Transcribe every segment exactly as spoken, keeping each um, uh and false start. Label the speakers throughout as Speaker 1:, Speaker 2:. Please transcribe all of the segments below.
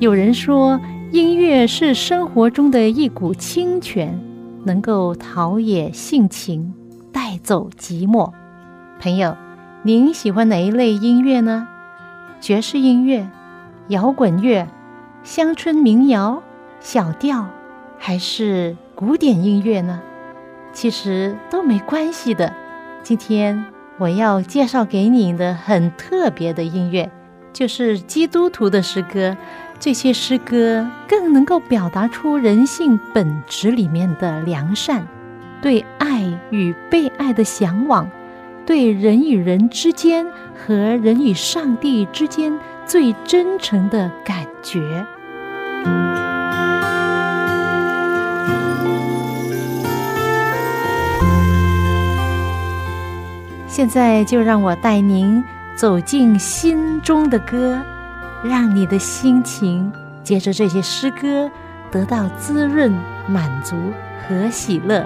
Speaker 1: 有人说，音乐是生活中的一股清泉，能够陶冶性情，带走寂寞。朋友，您喜欢哪一类音乐呢？爵士音乐、摇滚乐、乡村民谣、小调，还是古典音乐呢？其实都没关系的。今天我要介绍给你的很特别的音乐，就是基督徒的诗歌。这些诗歌更能够表达出人性本质里面的良善，对爱与被爱的向往，对人与人之间和人与上帝之间最真诚的感觉。现在就让我带您走进心中的歌，让你的心情借着这些诗歌得到滋润、满足和喜乐。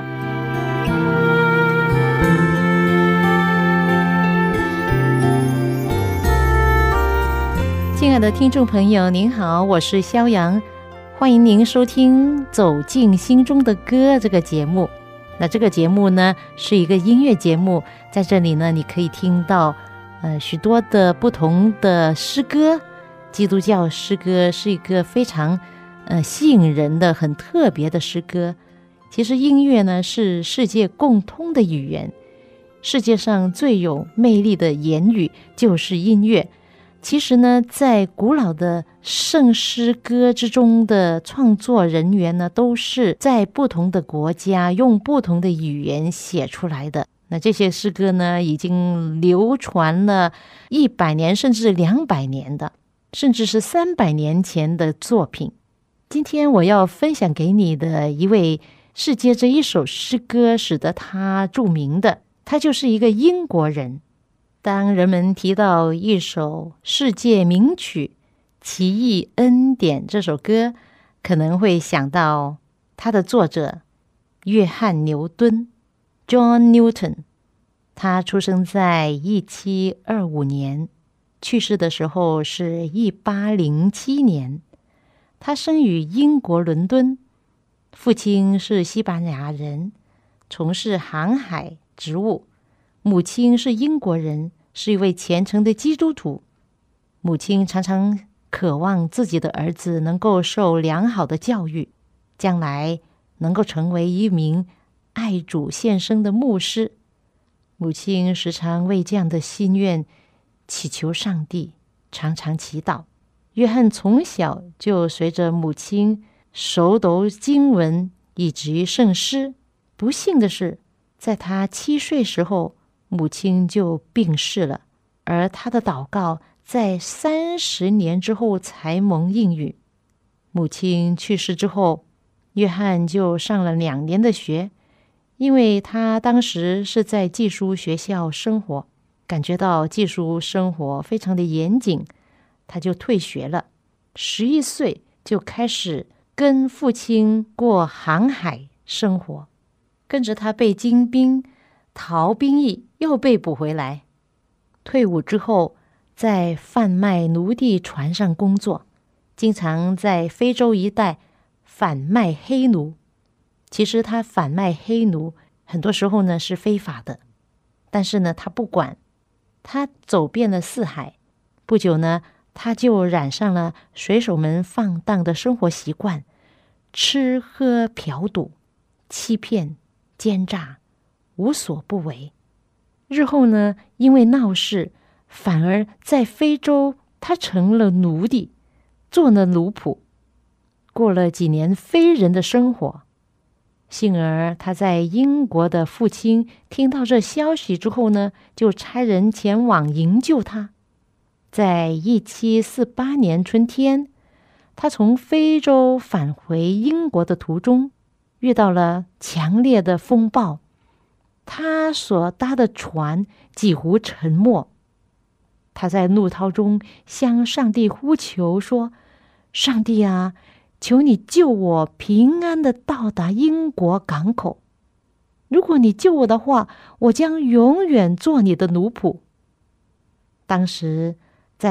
Speaker 1: 亲爱的听众朋友，您好，我是肖阳，欢迎您收听《走进心中的歌》这个节目。那这个节目呢，是一个音乐节目，在这里呢，你可以听到呃许多的不同的诗歌。基督教诗歌是一个非常呃吸引人的、很特别的诗歌。其实音乐呢是世界共通的语言，世界上最有魅力的言语就是音乐。其实呢，在古老的圣诗歌之中的创作人员呢，都是在不同的国家用不同的语言写出来的。那这些诗歌呢，已经流传了一百年甚至两百年的，甚至是三百年前的作品。今天我要分享给你的一位是借着一首诗歌使得他著名的，他就是一个英国人。当人们提到一首世界名曲《奇异恩典》这首歌，可能会想到他的作者约翰牛顿 John Newton。 他出生在一七二五年，去世的时候是一八零七年。他生于英国伦敦，父亲是西班牙人，从事航海职务。母亲是英国人，是一位虔诚的基督徒。母亲常常渴望自己的儿子能够受良好的教育，将来能够成为一名爱主献身的牧师。母亲时常为这样的心愿祈求上帝，常常祈祷。约翰从小就随着母亲熟读经文以及圣诗。不幸的是，在他七岁时候，母亲就病逝了，而他的祷告在三十年之后才蒙应允。母亲去世之后，约翰就上了两年的学，因为他当时是在寄宿学校生活，感觉到寄宿生活非常的严谨，他就退学了。十一岁就开始跟父亲过航海生活，跟着他被金兵逃兵役，又被捕回来。退伍之后，在贩卖奴隶船上工作，经常在非洲一带贩卖黑奴。其实他贩卖黑奴很多时候呢是非法的，但是呢他不管，他走遍了四海。不久呢，他就染上了水手们放荡的生活习惯，吃喝嫖赌，欺骗奸诈，无所不为。日后呢，因为闹事，反而在非洲他成了奴隶，做了奴仆，过了几年非人的生活。幸而他在英国的父亲听到这消息之后呢，就差人前往营救他。在一七四八年春天，他从非洲返回英国的途中，遇到了强烈的风暴，他所搭的船几乎沉没。他在怒涛中向上帝呼求说：上帝啊，求你救我平安地到达英国港口。如果你救我的话，我将永远做你的奴仆。当时在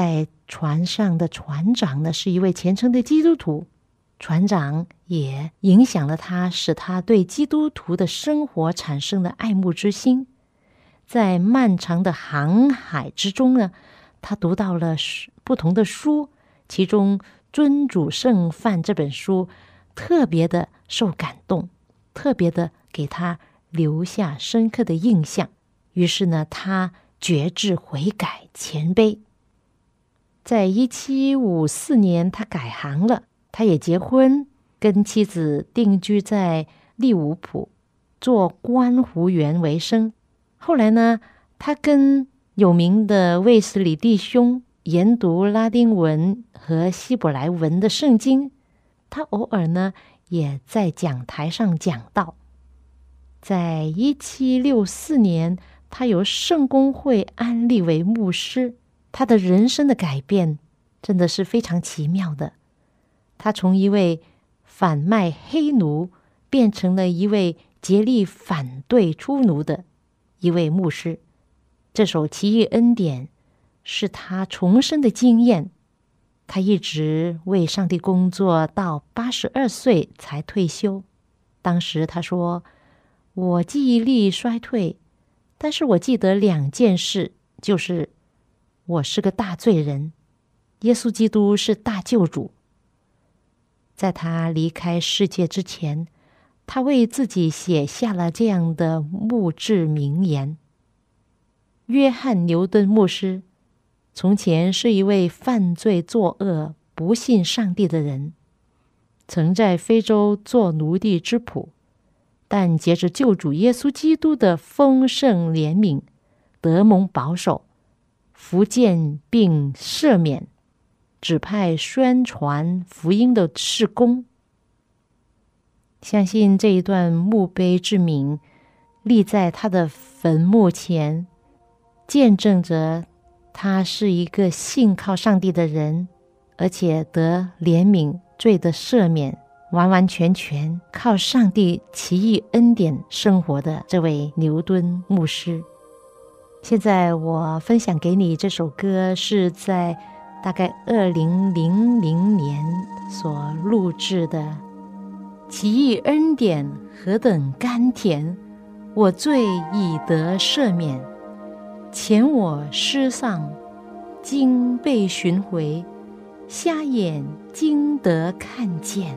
Speaker 1: 船上的船长呢是一位虔诚的基督徒，船长也影响了他，使他对基督徒的生活产生了爱慕之心。在漫长的航海之中呢，他读到了不同的书，其中《尊主圣饭》这本书特别的受感动，特别的给他留下深刻的印象。于是呢，他决志悔改谦卑。在一七五四年，他改行了，他也结婚，跟妻子定居在利物浦，做观湖园为生。后来呢，他跟有名的卫斯理弟兄研读拉丁文和希伯来文的圣经，他偶尔呢也在讲台上讲道。在一七六四年，他由圣公会安立为牧师。他的人生的改变真的是非常奇妙的。他从一位贩卖黑奴变成了一位竭力反对出奴的一位牧师。这首奇异恩典是他重生的经验。他一直为上帝工作到八十二岁才退休。当时他说，我记忆力衰退，但是我记得两件事，就是我是个大罪人，耶稣基督是大救主。在他离开世界之前，他为自己写下了这样的墓志铭言。约翰牛顿牧师从前是一位犯罪作恶、不信上帝的人，曾在非洲做奴隶之仆，但借着救主耶稣基督的丰盛怜悯，得蒙保守，福建并赦免，指派宣传福音的事工。相信这一段墓碑之铭立在他的坟墓前，见证着他是一个信靠上帝的人，而且得怜悯、罪的赦免，完完全全靠上帝奇异恩典生活的这位牛顿牧师。现在我分享给你这首歌，是在大概二零零零年所录制的。奇异恩典何等甘甜，我罪已得赦免，前我失丧，今被寻回，瞎眼今得看见。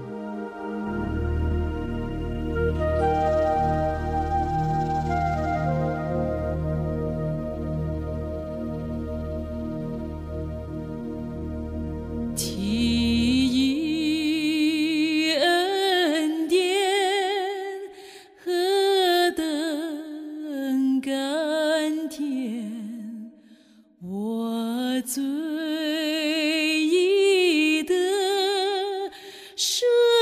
Speaker 2: 罪已得赦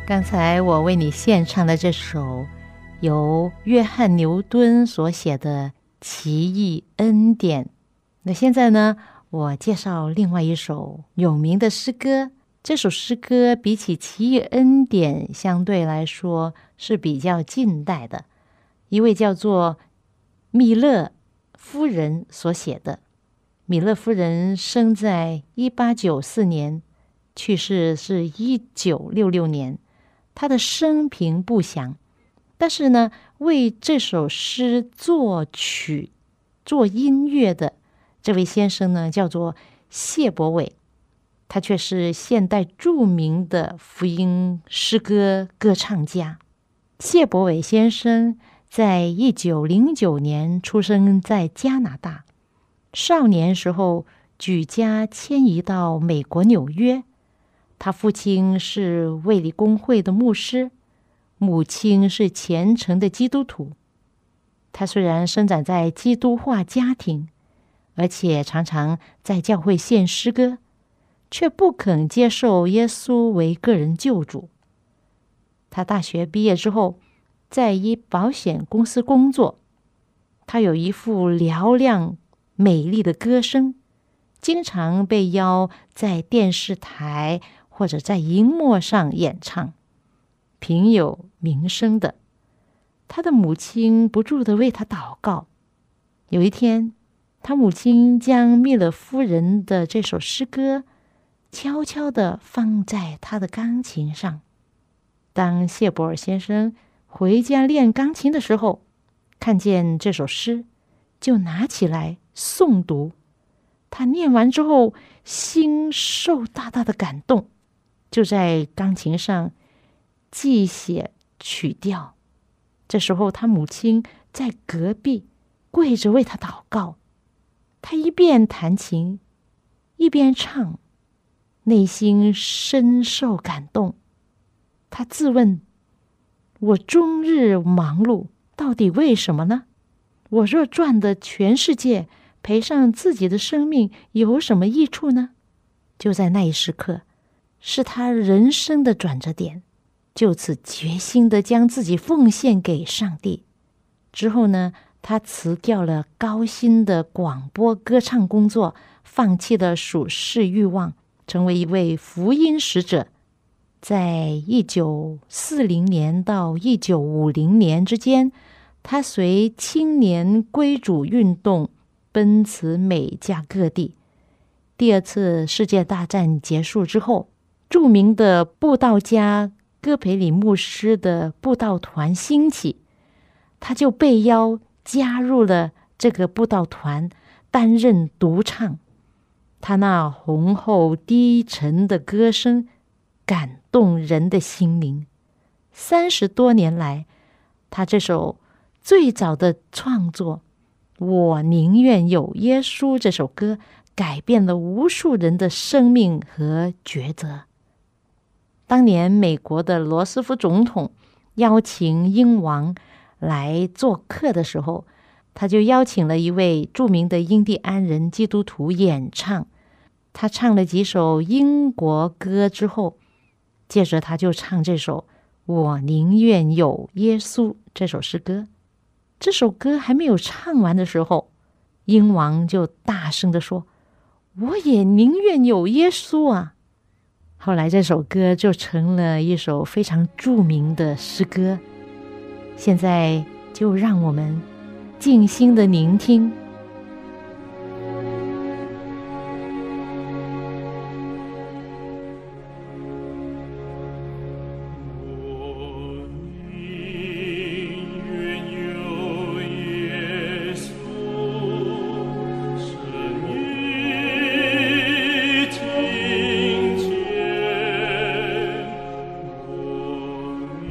Speaker 1: 刚才我为你献唱的这首由约翰·牛顿所写的《奇异恩典》。那现在呢，我介绍另外一首有名的诗歌。这首诗歌比起《奇异恩典》相对来说是比较近代的，一位叫做米勒夫人所写的。米勒夫人生在一八九四年，去世是一九六六年。他的生平不详，但是呢，为这首诗作曲、做音乐的这位先生呢，叫做谢伯伟，他却是现代著名的福音诗歌歌唱家。谢伯伟先生在一九零九年出生在加拿大，少年时候举家迁移到美国纽约。他父亲是卫理公会的牧师，母亲是虔诚的基督徒。他虽然生长在基督化家庭，而且常常在教会献诗歌，却不肯接受耶稣为个人救主。他大学毕业之后，在一保险公司工作。他有一副嘹亮美丽的歌声，经常被邀在电视台或者在荧幕上演唱，挺有名声的。他的母亲不住地为他祷告。有一天，他母亲将密勒夫人的这首诗歌悄悄地放在他的钢琴上。当谢伯尔先生回家练钢琴的时候，看见这首诗，就拿起来诵读。他念完之后，心受大大的感动，就在钢琴上记写曲调。这时候他母亲在隔壁跪着为他祷告，他一边弹琴一边唱，内心深受感动。他自问，我终日忙碌，到底为什么呢？我若赚得全世界，赔上自己的生命，有什么益处呢？就在那一时刻，是他人生的转折点，就此决心的将自己奉献给上帝。之后呢，他辞掉了高薪的广播歌唱工作，放弃了属世欲望，成为一位福音使者。在一九四零年到一九五零年之间，他随青年归主运动奔驰美加各地。第二次世界大战结束之后，著名的布道家戈培里牧师的布道团兴起，他就被邀加入了这个布道团，担任独唱。他那浑厚低沉的歌声感动人的心灵。三十多年来，他这首最早的创作《我宁愿有耶稣》这首歌，改变了无数人的生命和抉择。当年美国的罗斯福总统邀请英王来做客的时候，他就邀请了一位著名的印第安人基督徒演唱。他唱了几首英国歌之后，接着他就唱这首《我宁愿有耶稣》这首诗歌。这首歌还没有唱完的时候，英王就大声地说，我也宁愿有耶稣啊。后来这首歌就成了一首非常著名的诗歌。现在就让我们静心的聆听。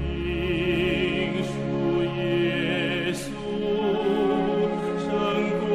Speaker 2: 胜过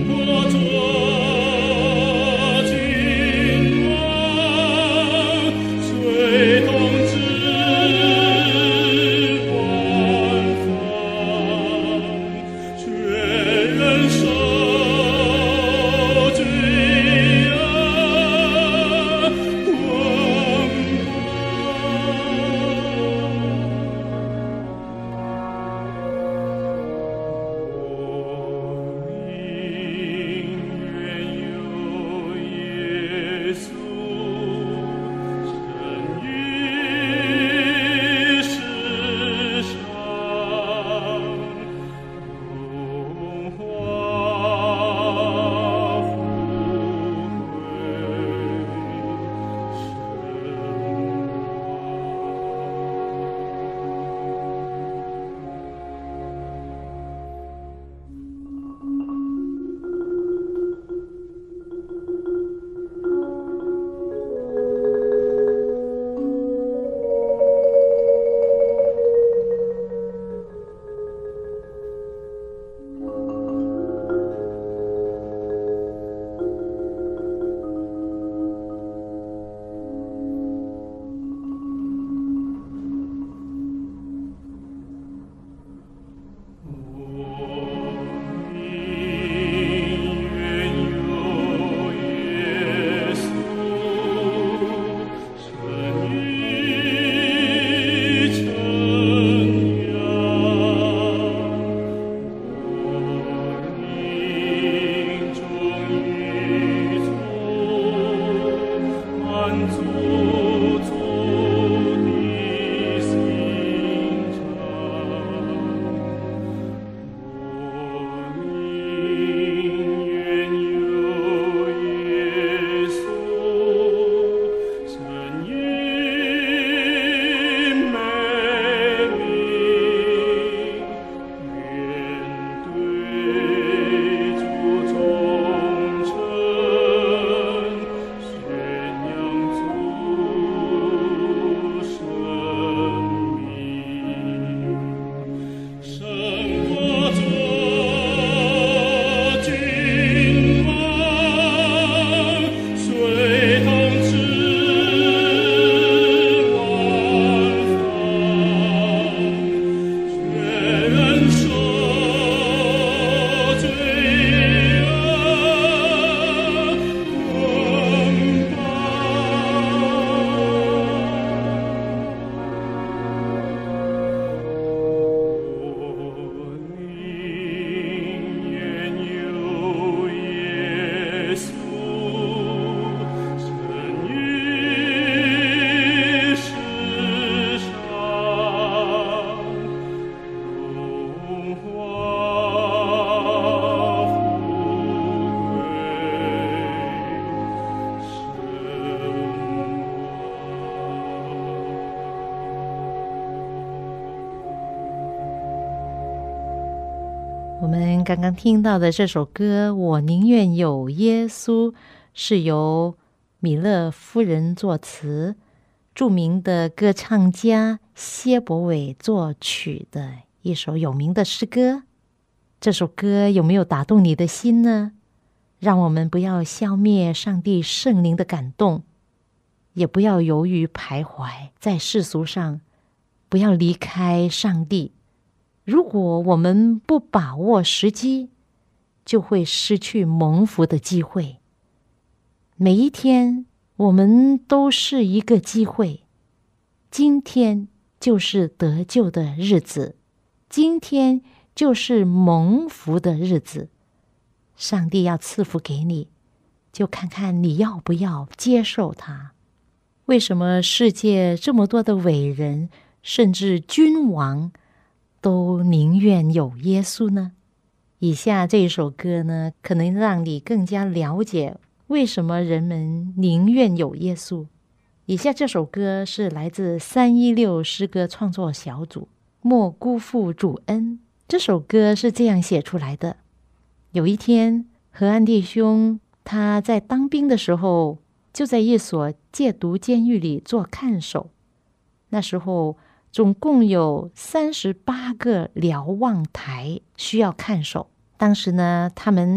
Speaker 1: 我们刚刚听到的这首歌《我宁愿有耶稣》是由米勒夫人作词，著名的歌唱家谢伯伟作曲的一首有名的诗歌。这首歌有没有打动你的心呢？让我们不要消灭上帝圣灵的感动，也不要犹豫徘徊在世俗上，不要离开上帝。如果我们不把握时机，就会失去蒙福的机会。每一天我们都是一个机会，今天就是得救的日子，今天就是蒙福的日子。上帝要赐福给你，就看看你要不要接受它。为什么世界这么多的伟人，甚至君王，都宁愿有耶稣呢？以下这一首歌呢，可能让你更加了解为什么人们宁愿有耶稣。以下这首歌是来自三一六诗歌创作小组，莫辜负主恩。这首歌是这样写出来的：有一天，和安弟兄他在当兵的时候，就在一所戒毒监狱里做看守。那时候总共有三十八个瞭望台需要看守。当时呢，他们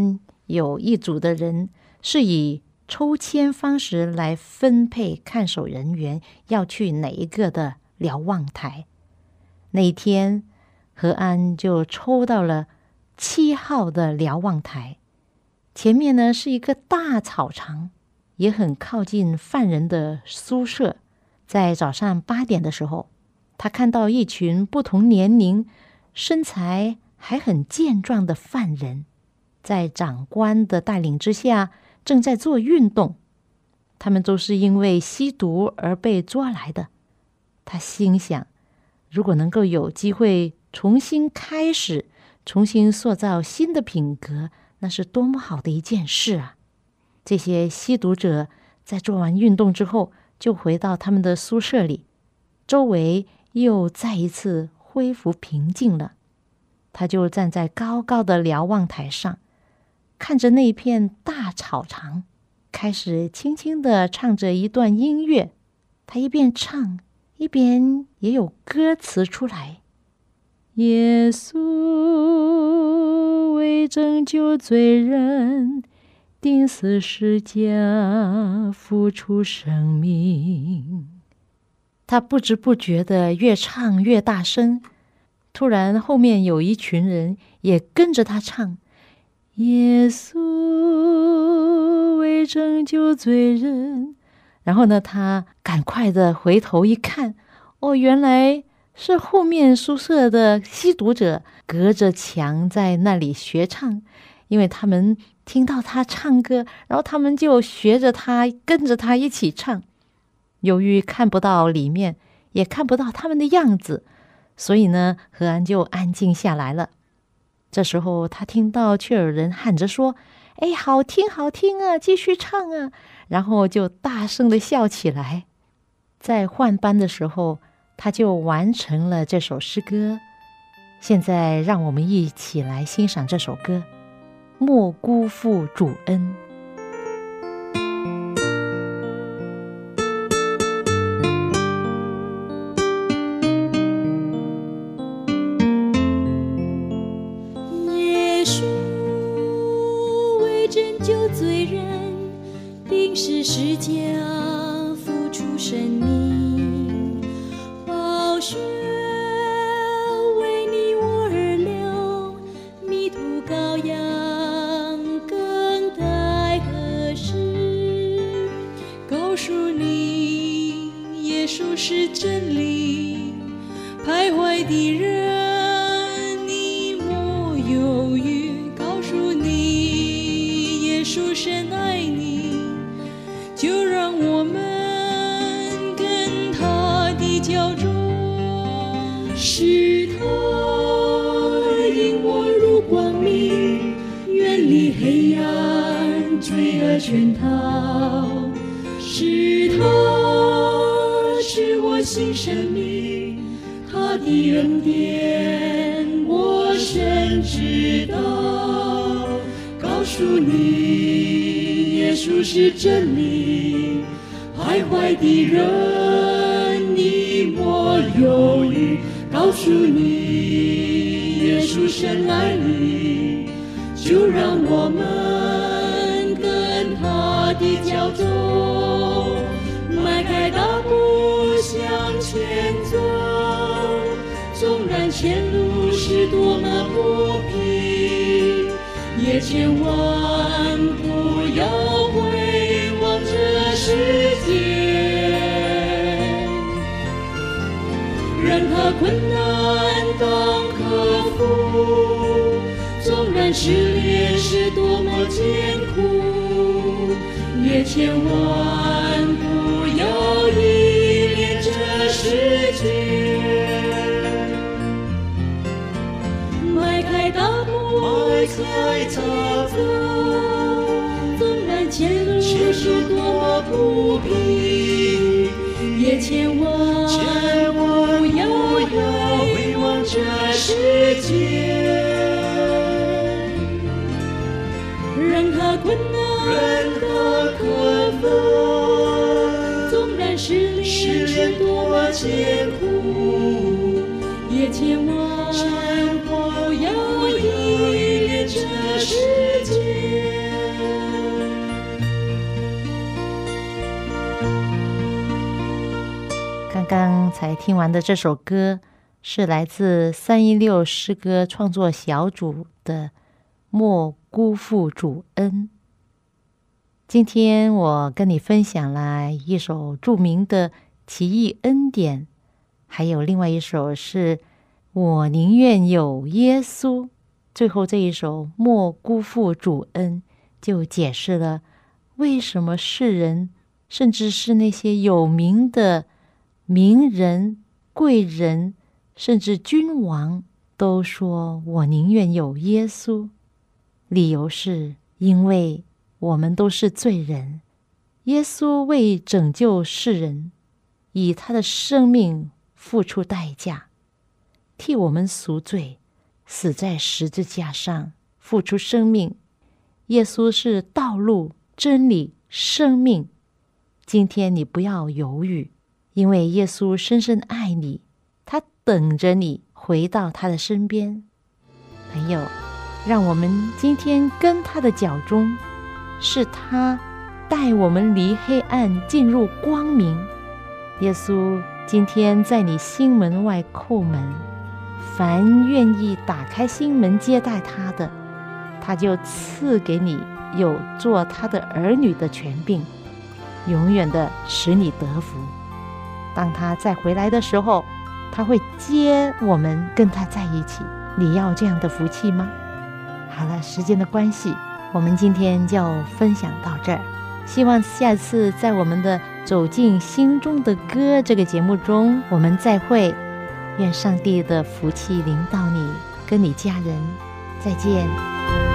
Speaker 1: 有一组的人是以抽签方式来分配看守人员要去哪一个的瞭望台。那一天，何安就抽到了七号的瞭望台，前面呢是一个大草场，也很靠近犯人的宿舍。在早上八点的时候，他看到一群不同年龄、身材还很健壮的犯人，在长官的带领之下正在做运动。他们都是因为吸毒而被抓来的。他心想，如果能够有机会重新开始，重新塑造新的品格，那是多么好的一件事啊！这些吸毒者在做完运动之后，就回到他们的宿舍里，周围又再一次恢复平静了。他就站在高高的瞭望台上，看着那片大草场，开始轻轻地唱着一段音乐。他一边唱，一边也有歌词出来。耶稣为拯救罪人，钉死十架，付出生命。他不知不觉地越唱越大声，突然后面有一群人也跟着他唱。耶稣为拯救罪人，然后呢，他赶快的回头一看，哦，原来是后面宿舍的吸毒者隔着墙在那里学唱，因为他们听到他唱歌，然后他们就学着他，跟着他一起唱。由于看不到里面，也看不到他们的样子，所以呢，何安就安静下来了。这时候他听到却有人喊着说，哎，好听好听啊，继续唱啊，然后就大声的笑起来。在换班的时候，他就完成了这首诗歌。现在让我们一起来欣赏这首歌，莫辜负主恩。
Speaker 2: 是世家付出生命，宝血为你我而流，迷途羔羊更待何时？告诉你，耶稣是真理，徘徊的人你莫犹豫，告诉你，耶稣深爱你，就让我们跟他的脚中，是他引我入光明，远离黑暗罪恶圈套，是他使我新生命，他的恩典我深知道，告诉你，耶稣是真理，徘徊的人你莫犹豫，告诉你，耶稣深爱你，就让我们跟他的脚中，迈开大步向前走，纵然前路是多么不平，也千万不要回望这世界，让它困难当克服，纵然试炼是多么艰苦，也千万不要依恋这世界，迈开大步向前走，纵然前路是多么不平，也千万不要回望这世界，让它困难可克服，纵然试炼是多么艰苦，也千万不要依恋这世界。
Speaker 1: 才听完的这首歌是来自三一六诗歌创作小组的莫辜负主恩。今天我跟你分享了一首著名的奇异恩典，还有另外一首是我宁愿有耶稣。最后这一首莫辜负主恩就解释了为什么世人，甚至是那些有名的名人、贵人，甚至君王，都说我宁愿有耶稣。理由是因为我们都是罪人，耶稣为拯救世人，以他的生命付出代价，替我们赎罪，死在十字架上，付出生命。耶稣是道路、真理、生命。今天你不要犹豫，因为耶稣深深爱你，他等着你回到他的身边。朋友，让我们今天跟他的脚中，是他带我们离黑暗进入光明。耶稣今天在你心门外叩门，凡愿意打开心门接待他的，他就赐给你有做他的儿女的权柄，永远的使你得福。当他再回来的时候，他会接我们跟他在一起。你要这样的福气吗？好了，时间的关系，我们今天就分享到这儿。希望下次在我们的走进心中的歌这个节目中，我们再会。愿上帝的福气临到你跟你家人，再见。